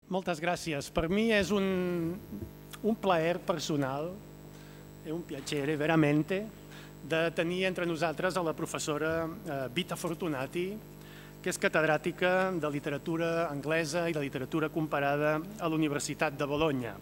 Moltes gràcies. Per mi és un plaer personal, un piacere veramente, de tenir entre nosaltres a la professora Vita Fortunati, que és catedràtica de literatura anglesa i de literatura comparada a la Universitat de Bologna.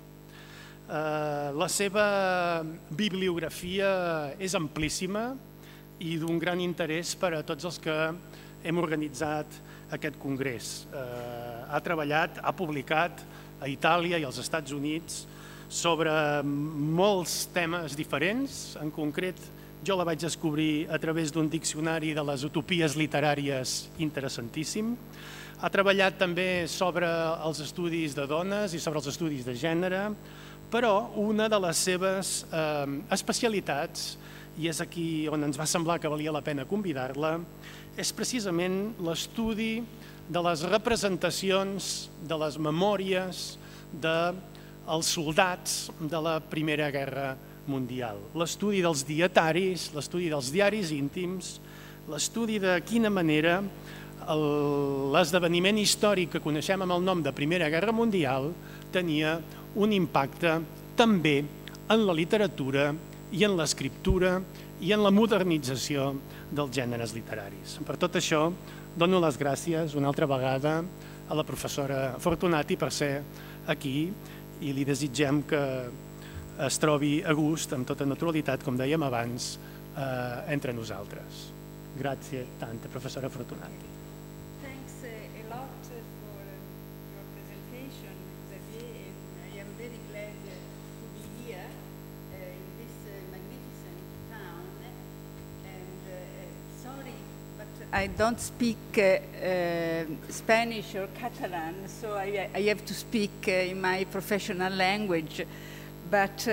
La seva bibliografia és amplíssima i d'un gran interès per a tots els que hem organitzat aquest congrés. Ha treballat, ha publicat a Itàlia i als Estats Units sobre molts temes diferents. En concret, jo la vaig descobrir a través d'un diccionari de les utopies literàries interessantíssim. Ha treballat també sobre els estudis de dones i sobre els estudis de gènere, però una de les seves especialitats, i és aquí on ens va semblar que valia la pena convidar-la, és precisament l'estudi de les representacions, de les memòries dels soldats de la Primera Guerra Mundial. L'estudi dels dietaris, l'estudi dels diaris íntims, l'estudi de quina manera l'esdeveniment històric que coneixem amb el nom de Primera Guerra Mundial tenia un impacte també en la literatura i en l'escriptura i en la modernització dels gèneres literaris. Per tot això, dono les gràcies una altra vegada a la professora Fortunati per ser aquí i li desitgem que es trobi a gust, amb tota naturalitat, com dèiem abans, entre nosaltres. Gràcies tant, professora Fortunati. Thanks a lot for your presentation, Xavier, and I am very glad to be here in this magnificent town. And sorry, but I don't speak Spanish or Catalan, so I have to speak in my professional language. But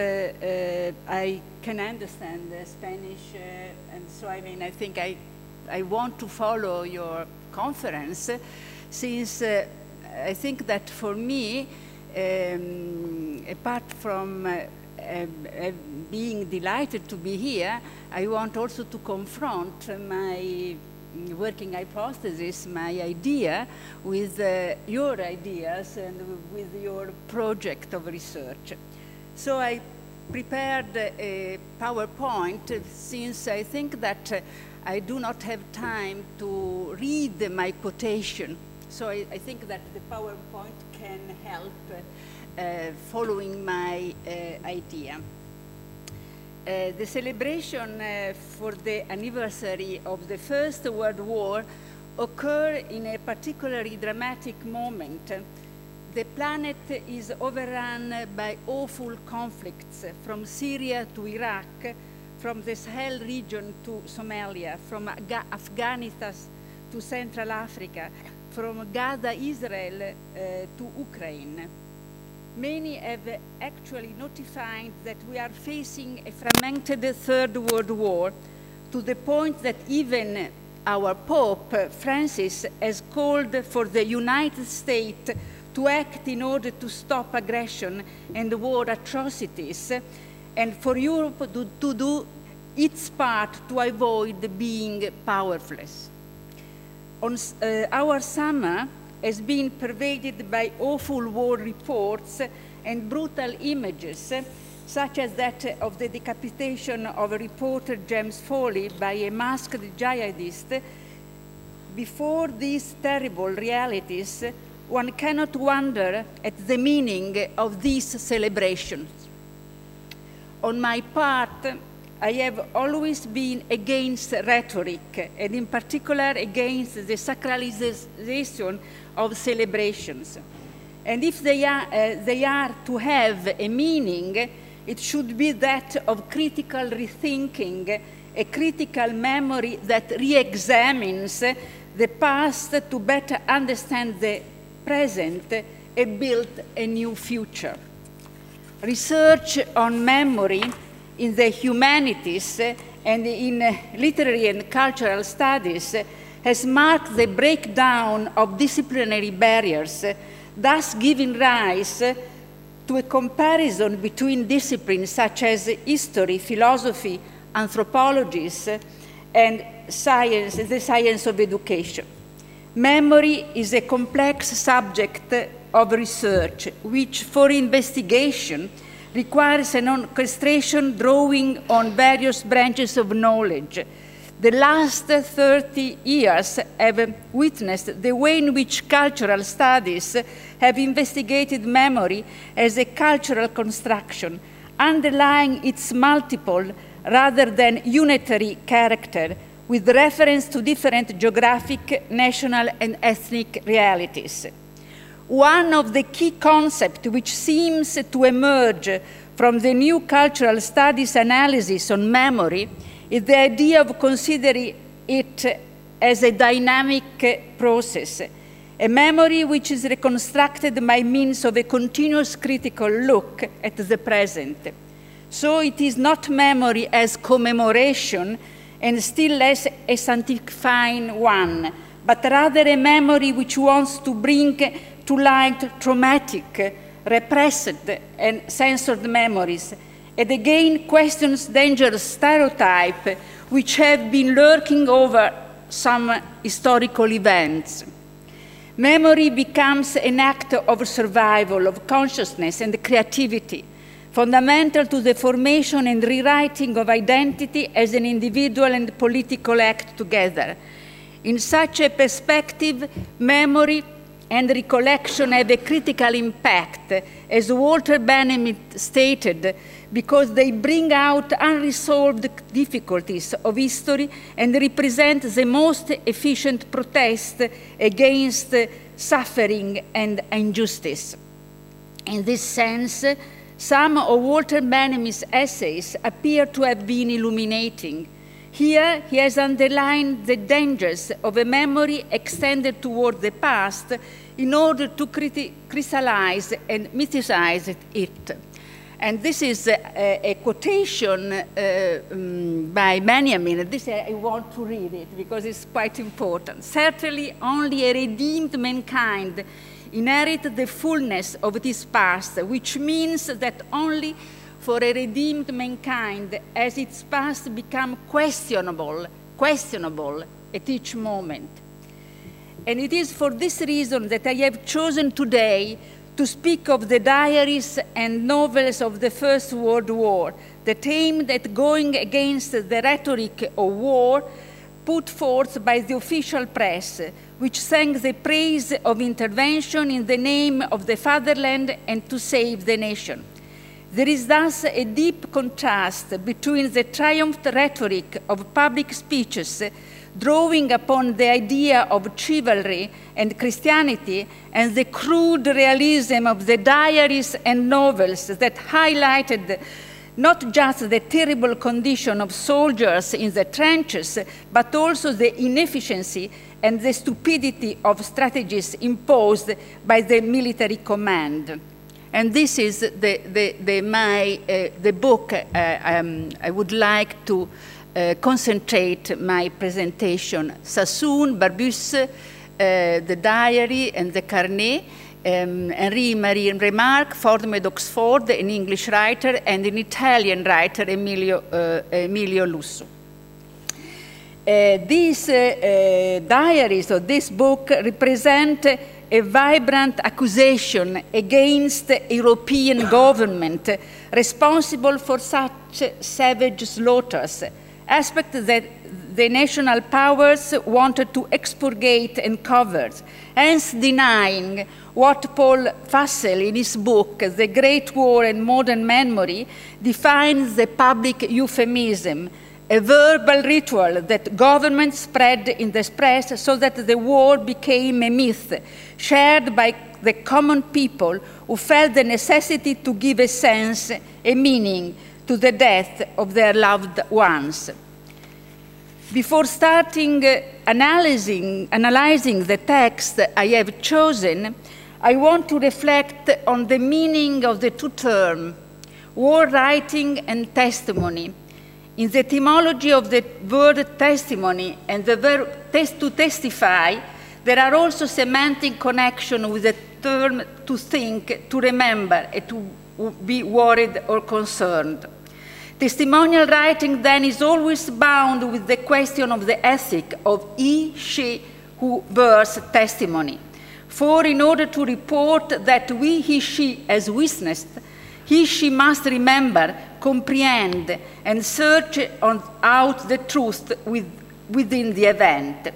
I can understand Spanish, and so I think I want to follow your conference, since I think that for me, apart from being delighted to be here, I want also to confront my working hypothesis, my idea, with your ideas and with your project of research. So I prepared a PowerPoint, since I think that I do not have time to read my quotation. So I think that the PowerPoint can help following my idea. The celebration for the anniversary of the First World War occurred in a particularly dramatic moment. The planet is overrun by awful conflicts, from Syria to Iraq, from the Sahel region to Somalia, from Afghanistan to Central Africa, from Gaza, Israel to Ukraine. Many have actually notified that we are facing a fragmented Third World War, to the point that even our Pope Francis has called for the United States to act in order to stop aggression and war atrocities, and for Europe to do its part to avoid being powerless. Our summer has been pervaded by awful war reports and brutal images, such as that of the decapitation of a reporter, James Foley, by a masked jihadist. Before these terrible realities, one cannot wonder at the meaning of these celebrations. On my part, I have always been against rhetoric, and in particular against the sacralization of celebrations. And if they are to have a meaning, it should be that of critical rethinking, a critical memory that re-examines the past to better understand the present and build a new future. Research on memory in the humanities and in literary and cultural studies has marked the breakdown of disciplinary barriers, thus giving rise to a comparison between disciplines such as history, philosophy, anthropology, and science, the science of education. Memory is a complex subject of research, which for investigation requires an orchestration drawing on various branches of knowledge. The last 30 years have witnessed the way in which cultural studies have investigated memory as a cultural construction, underlying its multiple rather than unitary character, with reference to different geographic, national, and ethnic realities. One of the key concepts which seems to emerge from the new cultural studies analysis on memory is the idea of considering it as a dynamic process, a memory which is reconstructed by means of a continuous critical look at the present. So it is not memory as commemoration, and still less a sanctifying one, but rather a memory which wants to bring to light traumatic, repressed, and censored memories, and again questions dangerous stereotypes which have been lurking over some historical events. Memory becomes an act of survival, of consciousness and creativity, fundamental to the formation and rewriting of identity as an individual and political act together. In such a perspective, memory and recollection have a critical impact, as Walter Benjamin stated, because they bring out unresolved difficulties of history and represent the most efficient protest against suffering and injustice. In this sense, some of Walter Benjamin's essays appear to have been illuminating. Here, he has underlined the dangers of a memory extended toward the past in order to crystallize and mythicize it. And this is a quotation by Benjamin. This I want to read it because it's quite important. Certainly, only a redeemed mankind inherit the fullness of this past, which means that only for a redeemed mankind has its past become questionable at each moment. And it is for this reason that I have chosen today to speak of the diaries and novels of the First World War that aimed at going against the rhetoric of war put forth by the official press, which sang the praise of intervention in the name of the fatherland and to save the nation. There is thus a deep contrast between the triumph rhetoric of public speeches drawing upon the idea of chivalry and Christianity and the crude realism of the diaries and novels that highlighted not just the terrible condition of soldiers in the trenches, but also the inefficiency and the stupidity of strategies imposed by the military command. And this is the book I would like to concentrate my presentation. Sassoon, Barbusse, the diary and the carnet, Henri-Marie Remarque, Fordham at Oxford, an English writer, and an Italian writer, Emilio Lusso. These diaries of this book represent a vibrant accusation against European government responsible for such savage slaughters, aspects that the national powers wanted to expurgate and cover, hence denying what Paul Fussell, in his book, The Great War and Modern Memory, defines the public euphemism, a verbal ritual that government spread in the press so that the war became a myth shared by the common people who felt the necessity to give a sense, a meaning to the death of their loved ones. Before starting analyzing the text I have chosen, I want to reflect on the meaning of the two terms, war writing and testimony. In the etymology of the word testimony and the verb to testify, there are also semantic connections with the term to think, to remember, and to be worried or concerned. Testimonial writing, then, is always bound with the question of the ethic of he, she, who bears testimony. For in order to report that he, she has witnessed, he, she must remember, comprehend, and search out the truth within the event.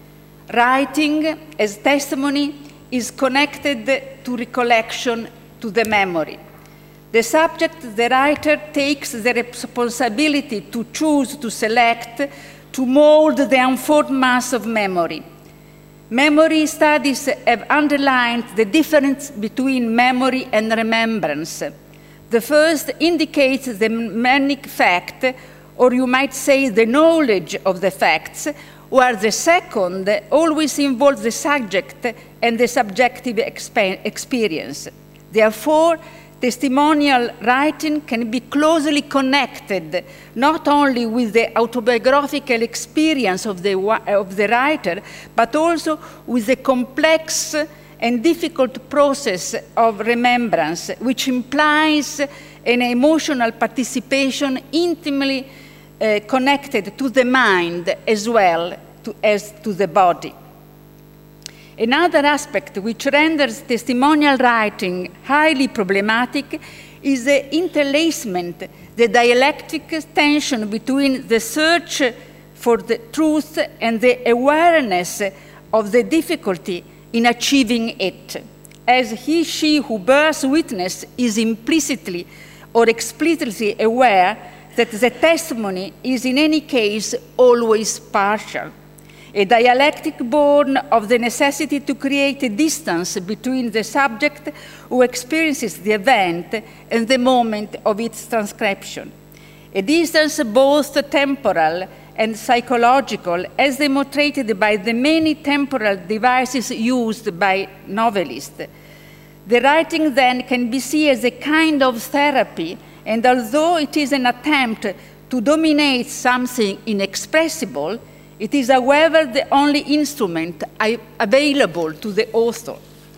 Writing as testimony is connected to recollection, to the memory. The subject, the writer, takes the responsibility to choose, to select, to mold the unformed mass of memory. Memory studies have underlined the difference between memory and remembrance. The first indicates the mnemonic fact, or you might say the knowledge of the facts, where the second always involves the subject and the subjective experience. Therefore, testimonial writing can be closely connected not only with the autobiographical experience of the writer, but also with the complex and difficult process of remembrance, which implies an emotional participation intimately connected to the mind as well as to the body. Another aspect which renders testimonial writing highly problematic is the interlacement, the dialectic tension between the search for the truth and the awareness of the difficulty in achieving it, as he, she who bears witness is implicitly or explicitly aware that the testimony is in any case always partial. A dialectic born of the necessity to create a distance between the subject who experiences the event and the moment of its transcription. A distance both temporal and psychological, as demonstrated by the many temporal devices used by novelists. The writing then can be seen as a kind of therapy, and although it is an attempt to dominate something inexpressible, it is, however, the only instrument available to the author.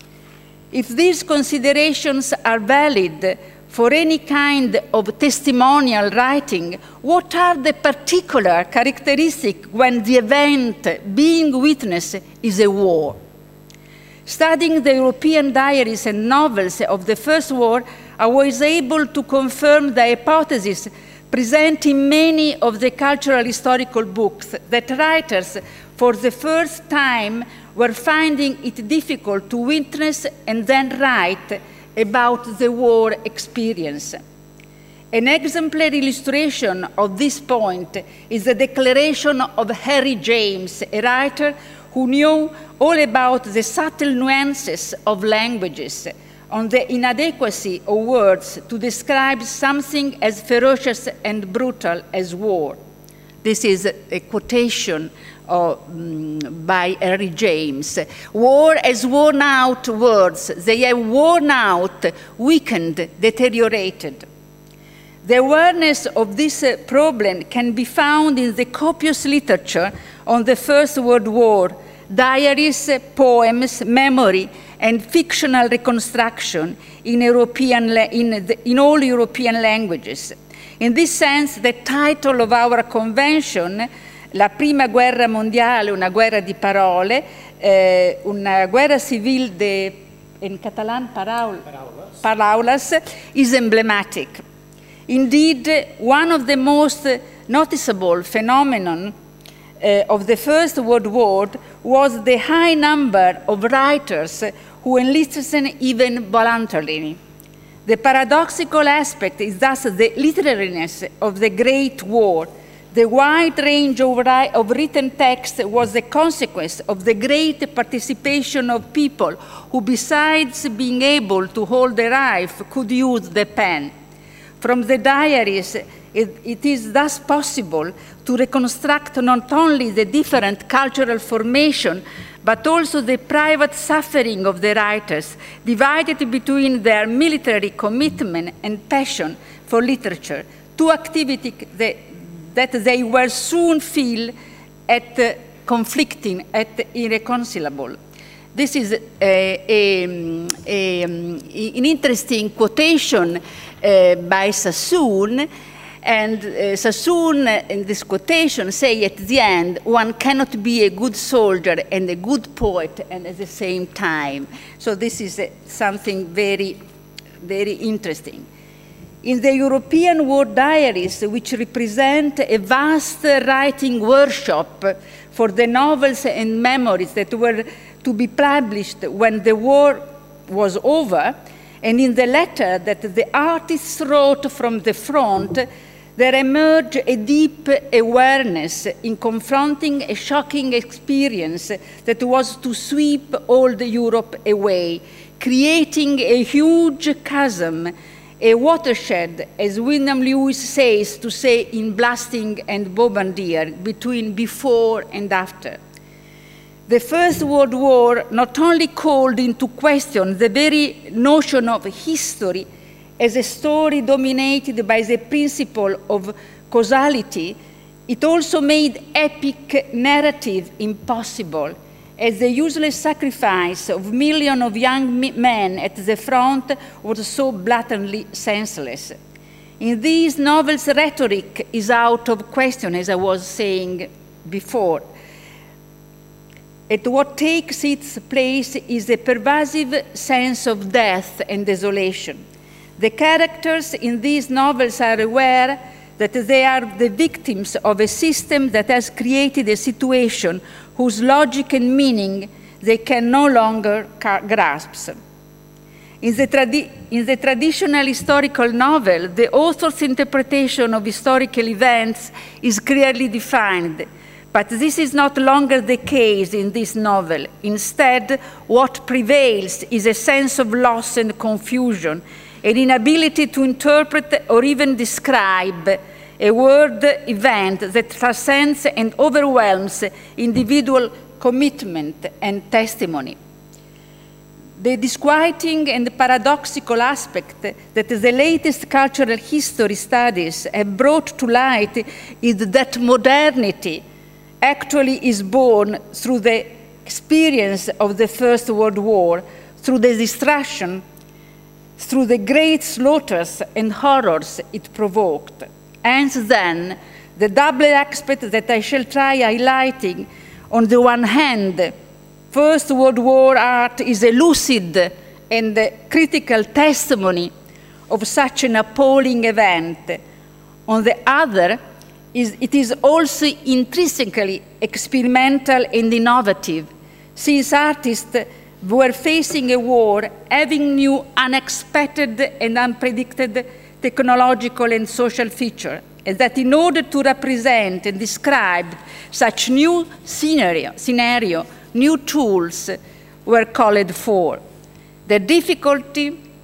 If these considerations are valid for any kind of testimonial writing, what are the particular characteristics when the event being witnessed is a war? Studying the European diaries and novels of the First War, I was able to confirm the hypothesis present in many of the cultural historical books that writers, for the first time, were finding it difficult to witness and then write about the war experience. An exemplary illustration of this point is the declaration of Harry James, a writer who knew all about the subtle nuances of languages, on the inadequacy of words to describe something as ferocious and brutal as war. This is a quotation by Harry James. War has worn out words. They have worn out, weakened, deteriorated. The awareness of this problem can be found in the copious literature on the First World War, diaries, poems, memory, and fictional reconstruction in all European languages. In this sense, the title of our convention, La Prima Guerra Mondiale, una guerra di parole, una guerra civil in Catalan, paraulas, is emblematic. Indeed, one of the most noticeable phenomena of the First World War was the high number of writers who enlisted even voluntarily. The paradoxical aspect is thus the literariness of the Great War. The wide range of written text was the consequence of the great participation of people who, besides being able to hold the rifle, could use the pen. From the diaries, it is thus possible to reconstruct not only the different cultural formation, but also the private suffering of the writers, divided between their military commitment and passion for literature, two activities that they will soon feel at conflicting, at irreconcilable. This is an interesting quotation by Sassoon, And Sassoon, in this quotation, say at the end, one cannot be a good soldier and a good poet and at the same time. So this is something very, very interesting. In the European War Diaries, which represent a vast writing workshop for the novels and memories that were to be published when the war was over, and in the letter that the artists wrote from the front, there emerged a deep awareness in confronting a shocking experience that was to sweep old Europe away, creating a huge chasm, a watershed, as William Lewis says to say in Blasting and Bombardier, between before and after. The First World War not only called into question the very notion of history as a story dominated by the principle of causality, it also made epic narrative impossible, as the useless sacrifice of millions of young men at the front was so blatantly senseless. In these novels, rhetoric is out of question, as I was saying before. And what takes its place is a pervasive sense of death and desolation. The characters in these novels are aware that they are the victims of a system that has created a situation whose logic and meaning they can no longer grasp. In the traditional historical novel, the author's interpretation of historical events is clearly defined, but this is not longer the case in this novel. Instead, what prevails is a sense of loss and confusion, an inability to interpret or even describe a world event that transcends and overwhelms individual commitment and testimony. The disquieting and paradoxical aspect that the latest cultural history studies have brought to light is that modernity actually is born through the experience of the First World War, through the destruction, through the great slaughters and horrors it provoked. Hence then, the double aspect that I shall try highlighting, on the one hand, First World War art is a lucid and critical testimony of such an appalling event. On the other, it is also intrinsically experimental and innovative, since artists were facing a war having new, unexpected, and unpredicted technological and social features, and that in order to represent and describe such new scenario, new tools were called for. The difficult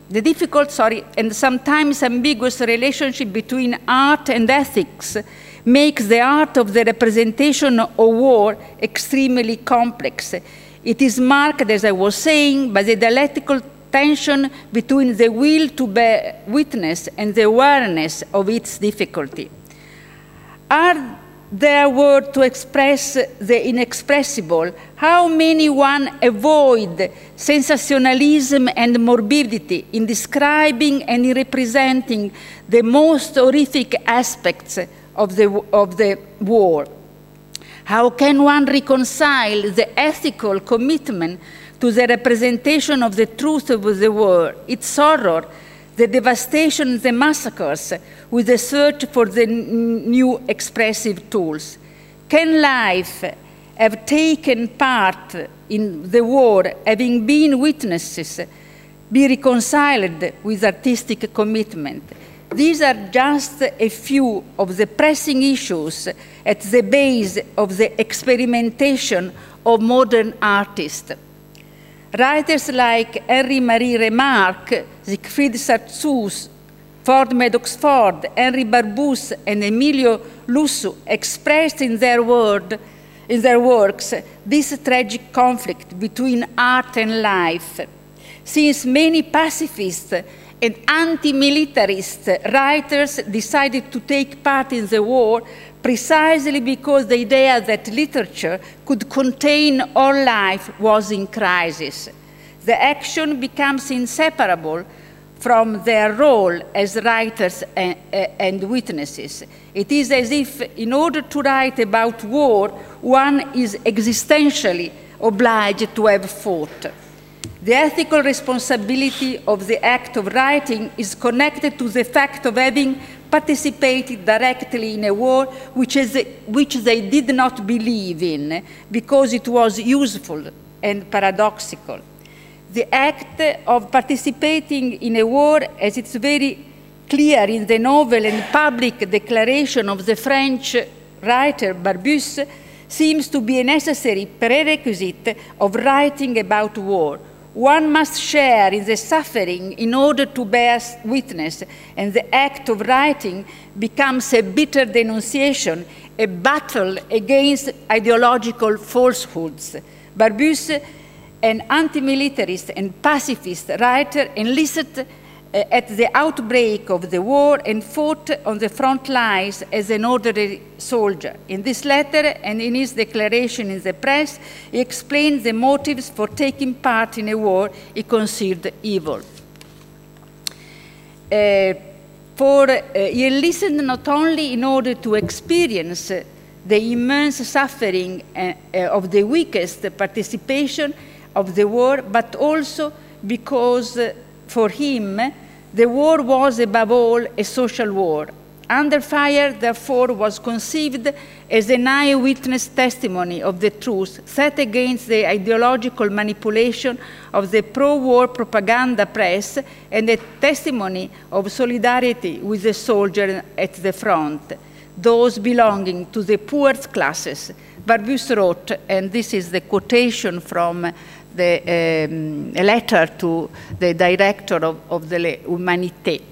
and sometimes ambiguous relationship between art and ethics makes the art of the representation of war extremely complex. It is marked, as I was saying, by the dialectical tension between the will to bear witness and the awareness of its difficulty. Are there words to express the inexpressible? How many one avoid sensationalism and morbidity in describing and in representing the most horrific aspects of the war? How can one reconcile the ethical commitment to the representation of the truth of the war, its horror, the devastation, the massacres, with the search for the new expressive tools? Can life have taken part in the war, having been witnesses, be reconciled with artistic commitment? These are just a few of the pressing issues at the base of the experimentation of modern artists. Writers like Henri-Marie Remarque, Siegfried Sarzus, Ford Madox Ford, Henri Barbusse, and Emilio Lussu expressed in their works this tragic conflict between art and life. Since many pacifists and anti-militarist writers decided to take part in the war precisely because the idea that literature could contain all life was in crisis. The action becomes inseparable from their role as writers and witnesses. It is as if, in order to write about war, one is existentially obliged to have fought. The ethical responsibility of the act of writing is connected to the fact of having participated directly in a war which they did not believe in because it was useful and paradoxical. The act of participating in a war, as it's very clear in the novel and public declaration of the French writer Barbusse, seems to be a necessary prerequisite of writing about war. One must share in the suffering in order to bear witness, and the act of writing becomes a bitter denunciation, a battle against ideological falsehoods. Barbusse, an anti-militarist and pacifist writer, enlisted at the outbreak of the war and fought on the front lines as an ordinary soldier. In this letter and in his declaration in the press, he explained the motives for taking part in a war he considered evil. He enlisted not only in order to experience the immense suffering of the weakest participation of the war, but also because for him, the war was above all a social war. Under Fire, therefore, was conceived as an eyewitness testimony of the truth set against the ideological manipulation of the pro-war propaganda press and a testimony of solidarity with the soldier at the front, those belonging to the poor classes. Barbusse wrote, and this is the quotation from a letter to the director of the Humanité.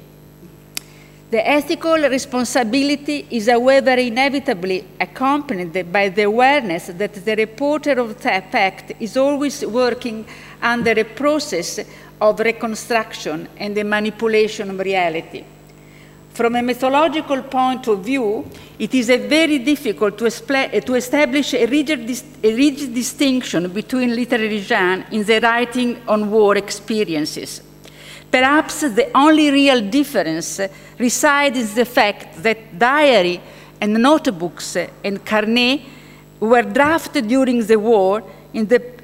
The ethical responsibility is, however, inevitably accompanied by the awareness that the reporter of the fact is always working under a process of reconstruction and the manipulation of reality. From a methodological point of view, it is very difficult to establish a rigid distinction between literary genres in the writing on war experiences. Perhaps the only real difference resides in the fact that diary and notebooks and carnet were drafted during the war in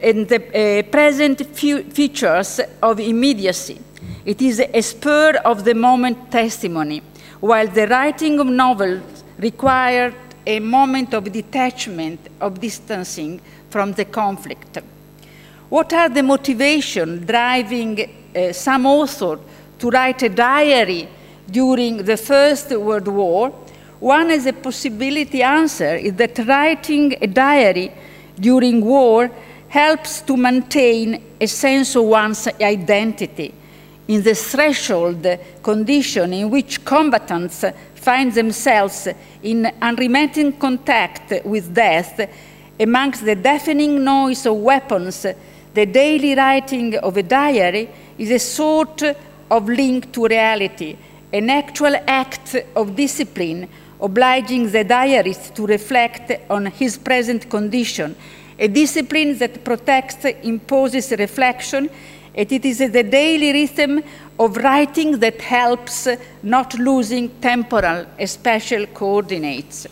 the present features of immediacy. It is a spur-of-the-moment testimony, while the writing of novels required a moment of detachment, of distancing from the conflict. What are the motivations driving some author to write a diary during the First World War? One is a possibility answer is that writing a diary during war helps to maintain a sense of one's identity in the threshold condition in which combatants find themselves in unremitting contact with death. Amongst the deafening noise of weapons, the daily writing of a diary is a sort of link to reality, an actual act of discipline obliging the diarist to reflect on his present condition, a discipline that protects, imposes reflection, and it is the daily rhythm of writing that helps not losing temporal and spatial coordinates.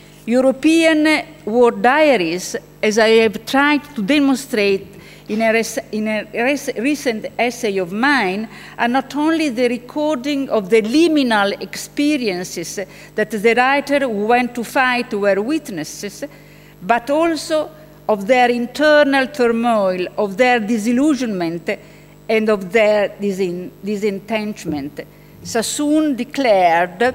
European war diaries, as I have tried to demonstrate in a recent essay of mine, are not only the recording of the liminal experiences that the writer who went to fight were witnesses, but also of their internal turmoil, of their disillusionment, and of their disentanglement. Sassoon declared,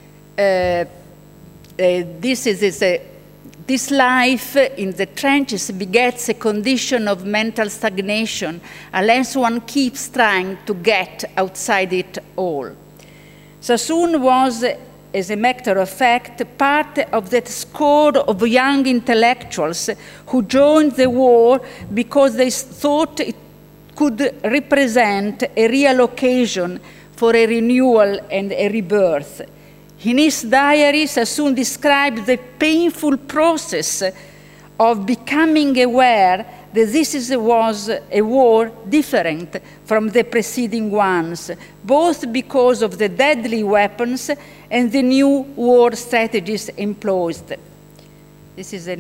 this life in the trenches begets a condition of mental stagnation unless one keeps trying to get outside it all. Sassoon was, as a matter of fact, part of that score of young intellectuals who joined the war because they thought it could represent a real occasion for a renewal and a rebirth. In his diary, Sassoon described the painful process of becoming aware that was a war different from the preceding ones, both because of the deadly weapons and the new war strategies employed. This is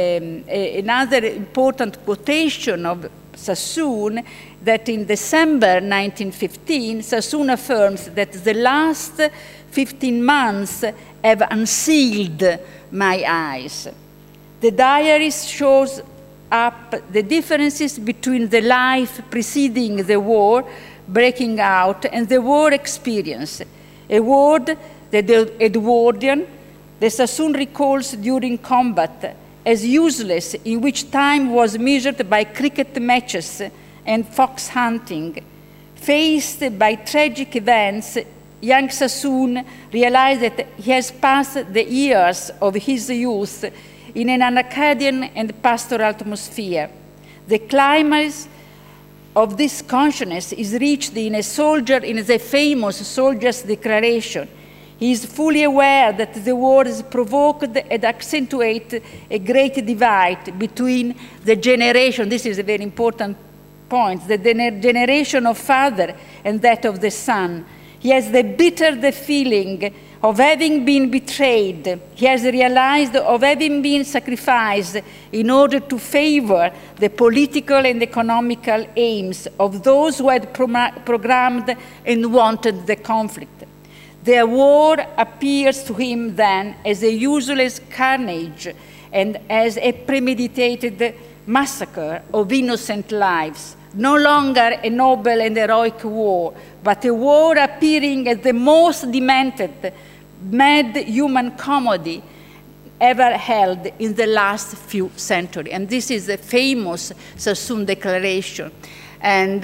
another important quotation of Sassoon, that in December 1915, Sassoon affirms that the last 15 months have unsealed my eyes. The diary shows up the differences between the life preceding the war breaking out and the war experience. A word, the Edwardian, the Sassoon recalls during combat as useless, in which time was measured by cricket matches and fox hunting. Faced by tragic events, young Sassoon realized that he has passed the years of his youth in an Acadian and pastoral atmosphere. The climax of this consciousness is reached in the famous Soldier's Declaration. He is fully aware that the war has provoked and accentuated a great divide between the generation, this is a very important point, the generation of father and that of the son. He has the bitter feeling of having been betrayed. He has realized of having been sacrificed in order to favor the political and economical aims of those who had programmed and wanted the conflict. The war appears to him then as a useless carnage and as a premeditated massacre of innocent lives. No longer a noble and heroic war, but a war appearing as the most demented, mad human comedy ever held in the last few centuries. And this is the famous Sassoon Declaration. And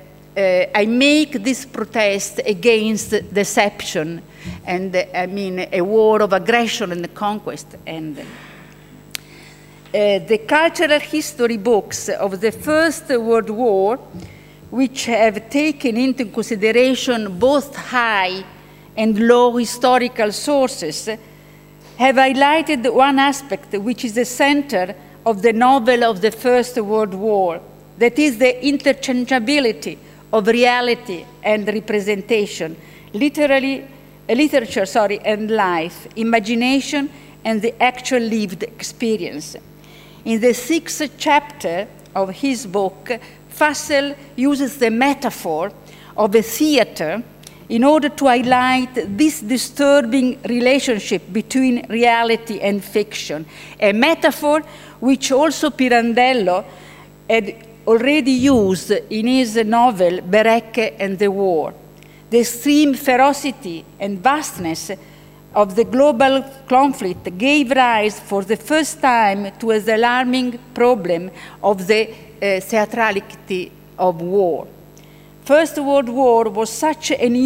I make this protest against deception and, a war of aggression and conquest. And the cultural history books of the First World War, which have taken into consideration both high and low historical sources, have highlighted one aspect which is the center of the novel of the First World War, that is the interchangeability of reality and representation, literature and life, imagination and the actual lived experience. In the 6th chapter of his book, Fussell uses the metaphor of a theater in order to highlight this disturbing relationship between reality and fiction, a metaphor which also Pirandello had already used in his novel Bereke and the War. The extreme ferocity and vastness of the global conflict gave rise for the first time to an alarming problem of the theatricality of war. First World War was such an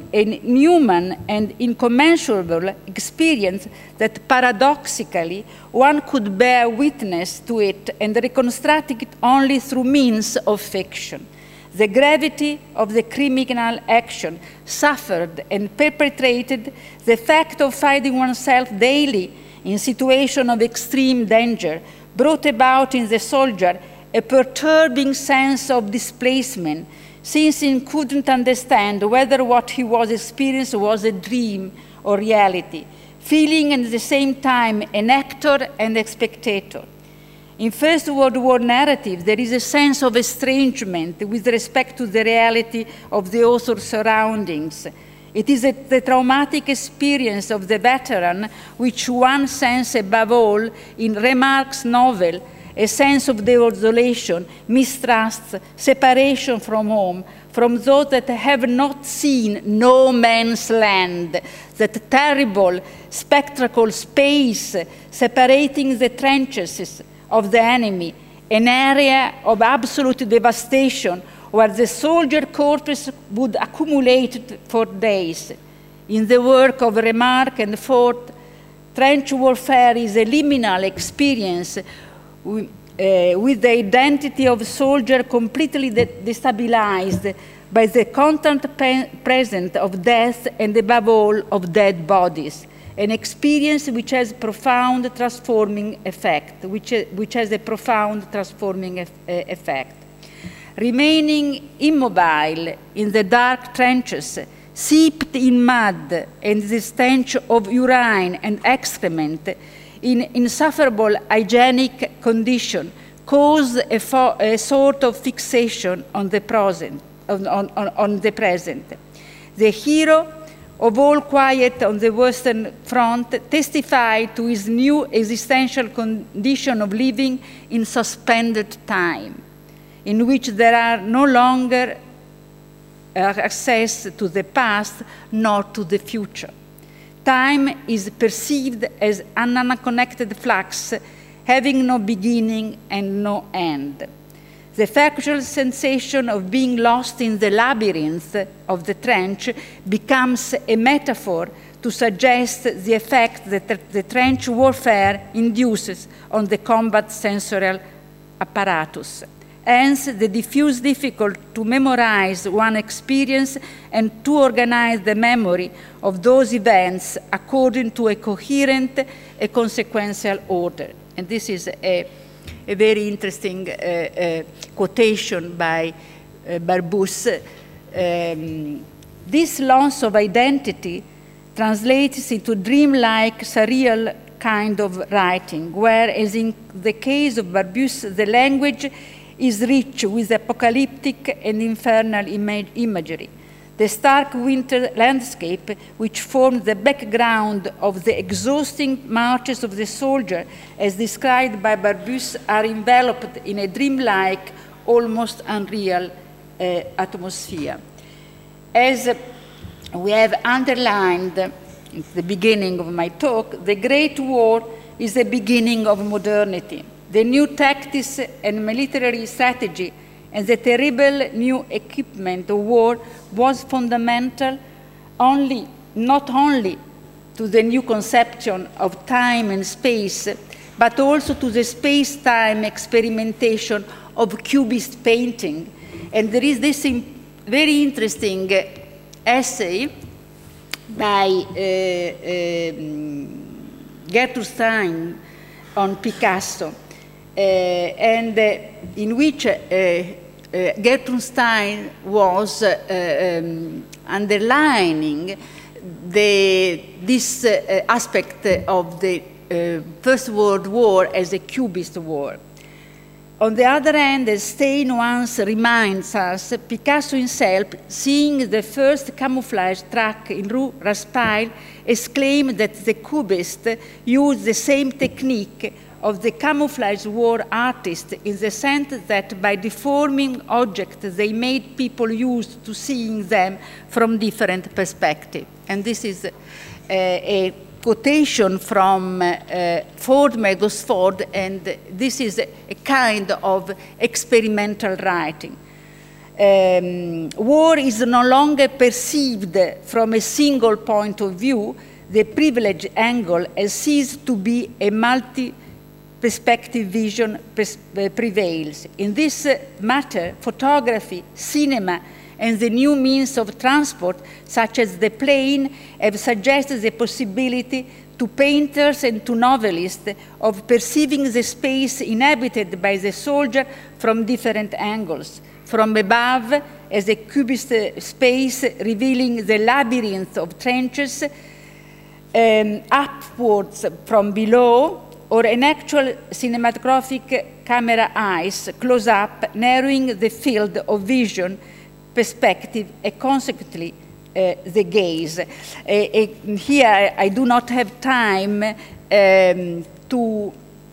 inhuman and incommensurable experience that paradoxically one could bear witness to it and reconstruct it only through means of fiction. The gravity of the criminal action suffered and perpetrated the fact of finding oneself daily in situation of extreme danger, brought about in the soldier a perturbing sense of displacement, since he couldn't understand whether what he was experiencing was a dream or reality, feeling at the same time an actor and a spectator. In First World War narrative, there is a sense of estrangement with respect to the reality of the author's surroundings. It is the traumatic experience of the veteran which one senses above all in Remarque's novel, a sense of desolation, mistrust, separation from home, from those that have not seen no man's land, that terrible spectacle space separating the trenches of the enemy, an area of absolute devastation where the soldier corpses would accumulate for days. In the work of Remarque and Ford, trench warfare is a liminal experience with the identity of the soldier completely destabilized by the constant presence of death and above all of dead bodies. an experience which has profound transforming effect, which has a profound transforming effect. Remaining immobile in the dark trenches, seeped in mud and the stench of urine and excrement, in insufferable hygienic condition, caused a sort of fixation on the present. The hero, of all quiet on the Western Front, testified to his new existential condition of living in suspended time, in which there are no longer access to the past nor to the future. Time is perceived as an unconnected flux, having no beginning and no end. The factual sensation of being lost in the labyrinth of the trench becomes a metaphor to suggest the effect that the trench warfare induces on the combat sensorial apparatus. Hence, the diffuse difficult to memorize one experience and to organize the memory of those events according to a coherent and consequential order. And this is a very interesting quotation by Barbusse. This loss of identity translates into dreamlike, surreal kind of writing, whereas in the case of Barbusse, the language is rich with apocalyptic and infernal imagery. The stark winter landscape, which formed the background of the exhausting marches of the soldier, as described by Barbusse, are enveloped in a dreamlike, almost unreal atmosphere. As we have underlined at the beginning of my talk, the Great War is the beginning of modernity. The new tactics and military strategy and the terrible new equipment of war was fundamental not only to the new conception of time and space, but also to the space-time experimentation of Cubist painting. And there is this very interesting essay by Gertrude Stein on Picasso, and in which Gertrude Stein was underlining this aspect of the First World War as a Cubist war. On the other hand, as Stein once reminds us, Picasso himself, seeing the first camouflage truck in Rue Raspail, exclaimed that the Cubists used the same technique of the camouflage war artist in the sense that by deforming objects, they made people used to seeing them from different perspectives. And this is a quotation from Ford, Meadows Ford, and this is a kind of experimental writing. War is no longer perceived from a single point of view. The privileged angle has ceased to be a multi-perspective vision prevails. In this matter, photography, cinema, and the new means of transport, such as the plane, have suggested the possibility to painters and to novelists of perceiving the space inhabited by the soldier from different angles. From above, as a cubist space revealing the labyrinth of trenches, upwards from below, or an actual cinematographic camera eyes, close up, narrowing the field of vision, perspective, and consequently the gaze. Here I do not have time to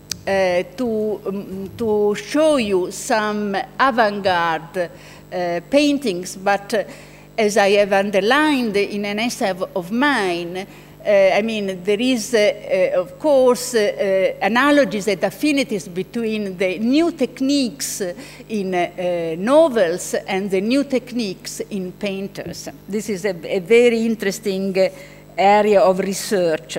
show you some avant-garde paintings, but as I have underlined in an essay of mine, I mean, there is, of course, analogies and affinities between the new techniques in novels and the new techniques in painters. This is a very interesting area of research.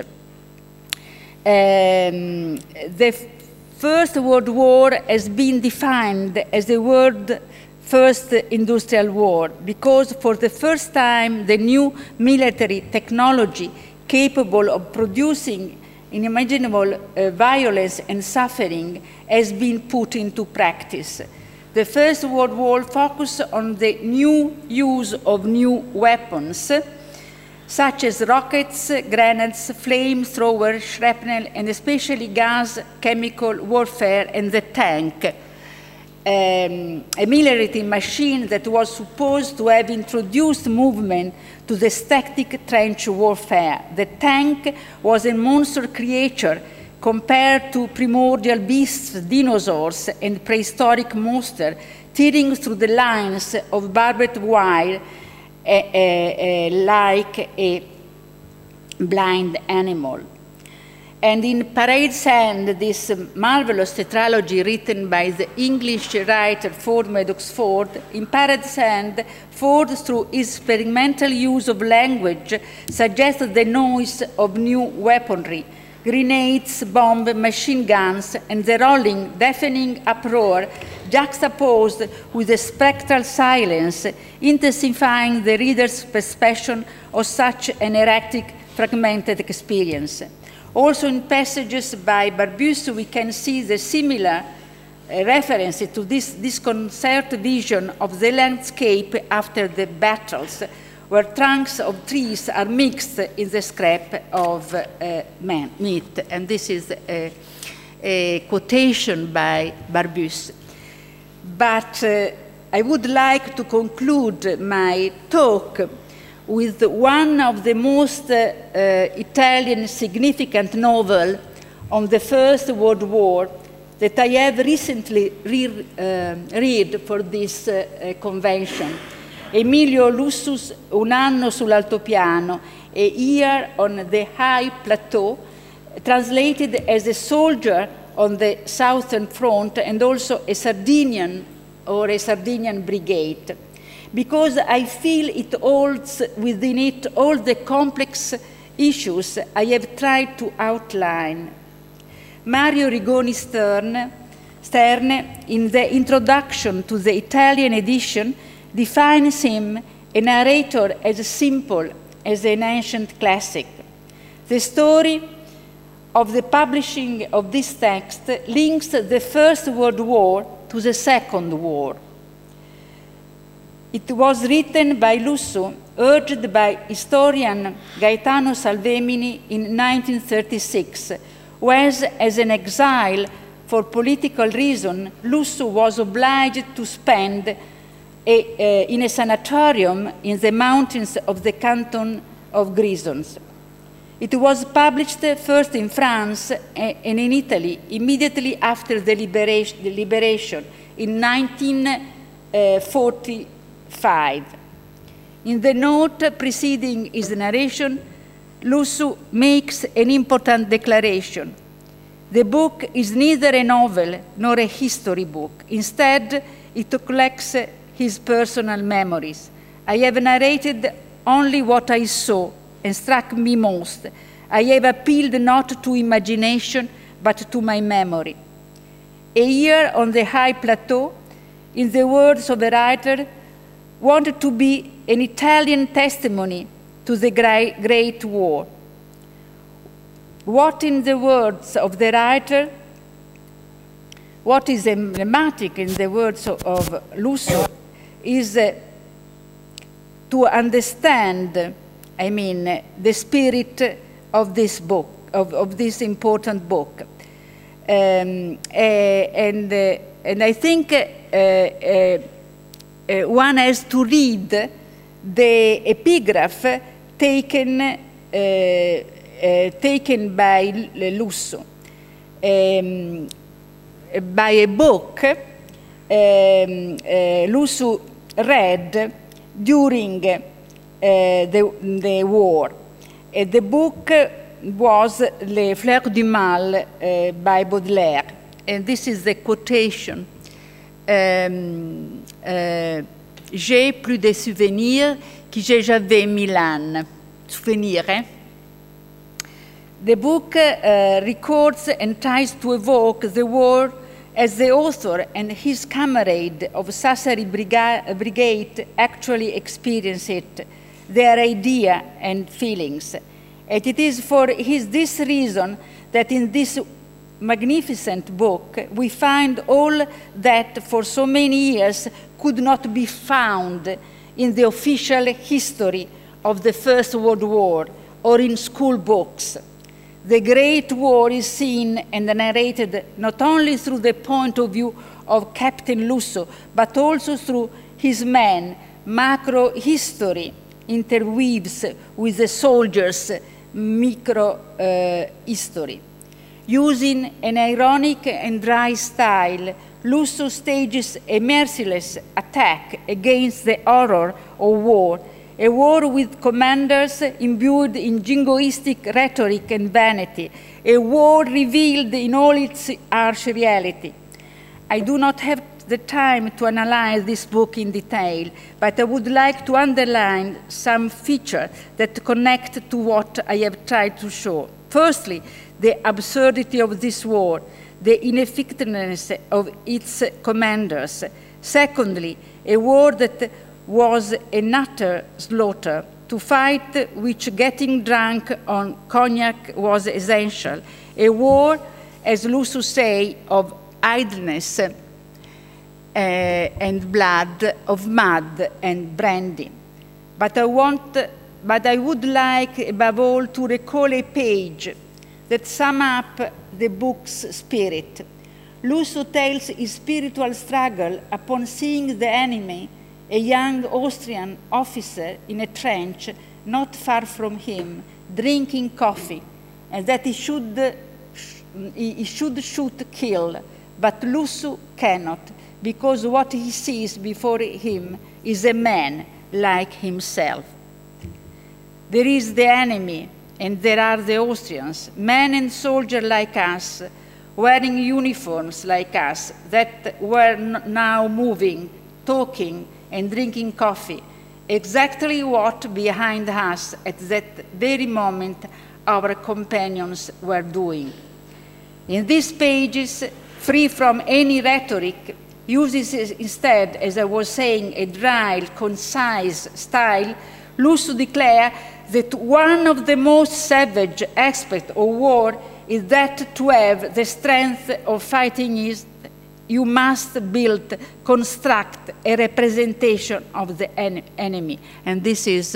The First World War has been defined as the world's first industrial war because for the first time the new military technology capable of producing unimaginable violence and suffering has been put into practice. The First World War focused on the new use of new weapons, such as rockets, grenades, flamethrowers, shrapnel, and especially gas, chemical warfare, and the tank, a military machine that was supposed to have introduced movement to the static trench warfare. The tank was a monster creature compared to primordial beasts, dinosaurs, and prehistoric monsters, tearing through the lines of barbed wire like a blind animal. And in Parade's End, this marvelous tetralogy written by the English writer Ford Madox Ford, in Parade's End, Ford, through his experimental use of language, suggests the noise of new weaponry, grenades, bombs, machine guns, and the rolling, deafening uproar juxtaposed with the spectral silence, intensifying the reader's perception of such an erratic, fragmented experience. Also in passages by Barbusse, we can see the similar references to this disconcerted vision of the landscape after the battles, where trunks of trees are mixed in the scrap of meat. And this is a quotation by Barbusse. But I would like to conclude my talk with one of the most Italian significant novels on the First World War that I have recently read for this convention. Emilio Lussu's Un anno sull'altopiano, A Year on the High Plateau, translated as a soldier on the Southern Front and also a Sardinian or a Sardinian brigade, because I feel it holds within it all the complex issues I have tried to outline. Mario Rigoni Sterne, in the introduction to the Italian edition, defines him a narrator as simple as an ancient classic. The story of the publishing of this text links the First World War to the Second War. It was written by Lussu, urged by historian Gaetano Salvemini in 1936, whereas as an exile for political reason, Lussu was obliged to spend in a sanatorium in the mountains of the canton of Grisons. It was published first in France and in Italy immediately after the liberation in 1945. In the note preceding his narration, Lussu makes an important declaration. The book is neither a novel nor a history book. Instead, it collects his personal memories. I have narrated only what I saw and struck me most. I have appealed not to imagination, but to my memory. A Year on the High Plateau, in the words of the writer, wanted to be an Italian testimony to the Great War. What, in the words of the writer, what is emblematic in the words of Lussu is to understand, I mean, the spirit of this book, of this important book. And I think one has to read the epigraph taken by Lussu, by a book Lussu read during the war. The book was Les Fleurs du Mal by Baudelaire, and this is the quotation. J'ai plus de souvenirs que j'avais 1000 ans. Souvenirs, eh? The book records and tries to evoke the war as the author and his comrade of Sassari Brigade actually experienced it, their idea and feelings. And it is for this reason that in this magnificent book we find all that for so many years could not be found in the official history of the First World War or in school books. The Great War is seen and narrated not only through the point of view of Captain Lusso, but also through his men. Macro history interweaves with the soldiers' micro history. Using an ironic and dry style, Lusso stages a merciless attack against the horror of war, a war with commanders imbued in jingoistic rhetoric and vanity, a war revealed in all its harsh reality. I do not have the time to analyze this book in detail, but I would like to underline some features that connect to what I have tried to show. Firstly, the absurdity of this war, the ineffectiveness of its commanders. Secondly, a war that was an utter slaughter, to fight which getting drunk on cognac was essential. A war, as Lusso say, of idleness and blood, of mud and brandy. But I would like, above all, to recall a page that sum up the book's spirit. Lusso tells his spiritual struggle upon seeing the enemy, a young Austrian officer in a trench not far from him, drinking coffee, and that he should shoot, kill, but Lusso cannot, because what he sees before him is a man like himself. There is the enemy, and there are the Austrians, men and soldiers like us, wearing uniforms like us, that were now moving, talking, and drinking coffee, exactly what behind us at that very moment our companions were doing. In these pages, free from any rhetoric, uses instead, as I was saying, a dry, concise style, Lusso declares that one of the most savage aspects of war is that to have the strength of fighting is you must construct a representation of the enemy. And this is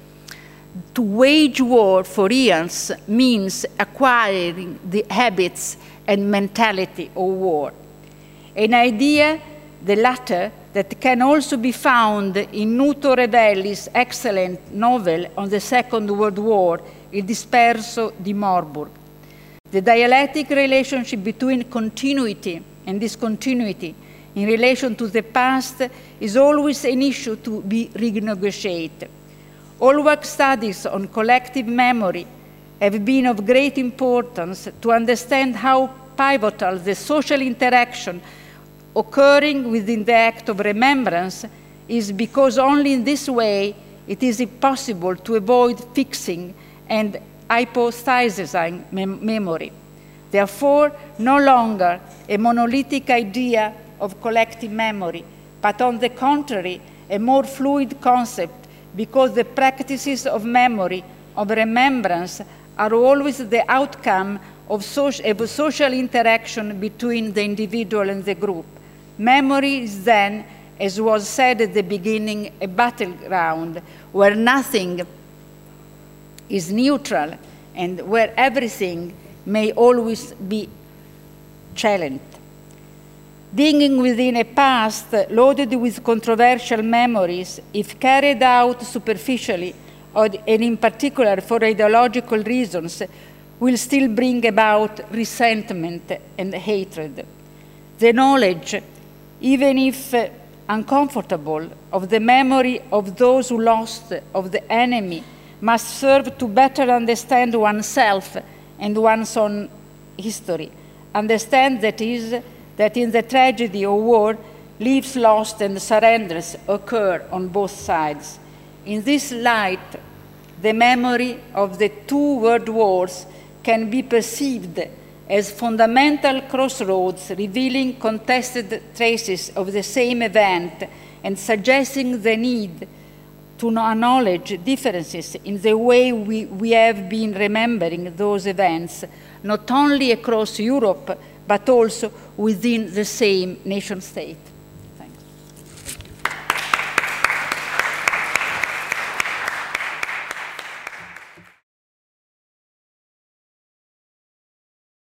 to wage war for years means acquiring the habits and mentality of war. An idea, the latter, that can also be found in Nuto Revelli's excellent novel on the Second World War, Il disperso di Morburg. The dialectic relationship between continuity and discontinuity in relation to the past is always an issue to be renegotiated. All work studies on collective memory have been of great importance to understand how pivotal the social interaction occurring within the act of remembrance is, because only in this way it is possible to avoid fixing and hypothesizing memory. Therefore, no longer a monolithic idea of collective memory, but on the contrary, a more fluid concept, because the practices of memory, of remembrance, are always the outcome of social interaction between the individual and the group. Memory is then, as was said at the beginning, a battleground where nothing is neutral and where everything may always be challenged. Being within a past loaded with controversial memories, if carried out superficially, and in particular for ideological reasons, will still bring about resentment and hatred. The knowledge, even if uncomfortable, of the memory of those who lost, of the enemy, must serve to better understand oneself and one's own history. Understand, that is, that in the tragedy of war, lives lost and surrenders occur on both sides. In this light, the memory of the two world wars can be perceived as fundamental crossroads, revealing contested traces of the same event and suggesting the need to acknowledge differences in the way we have been remembering those events, not only across Europe, but also within the same nation state.